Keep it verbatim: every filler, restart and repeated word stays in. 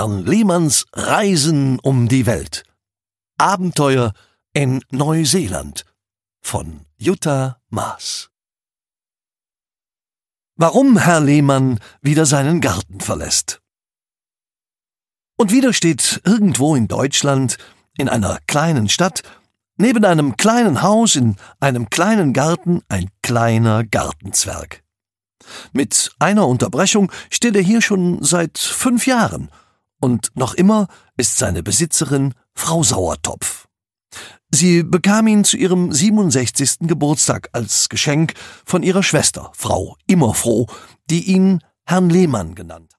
Herrn Lehmanns Reisen um die Welt. Abenteuer in Neuseeland von Jutta Maas. Warum Herr Lehmann wieder seinen Garten verlässt. Und wieder steht irgendwo in Deutschland, in einer kleinen Stadt, neben einem kleinen Haus in einem kleinen Garten ein kleiner Gartenzwerg. Mit einer Unterbrechung steht er hier schon seit fünf Jahren und noch immer ist seine Besitzerin Frau Sauertopf. Sie bekam ihn zu ihrem siebenundsechzigsten Geburtstag als Geschenk von ihrer Schwester, Frau Immerfroh, die ihn Herrn Lehmann genannt hat.